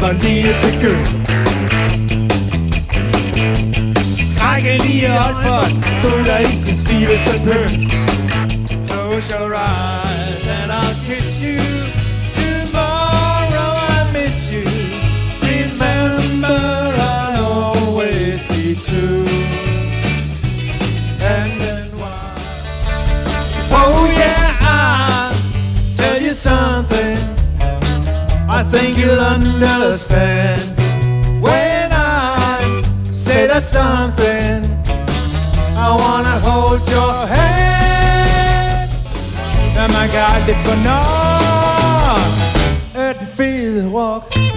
var lige begyndt. Skrækken i Olfert stod der i sin stiveste pynt. Close your eyes and I'll kiss you. Tomorrow I miss you. Remember I'll always be true. And then why? Oh yeah, I'll tell you something I think you'll understand when I say that something. I wanna hold your hand. Og man kan aldrig få nok af den fede rock.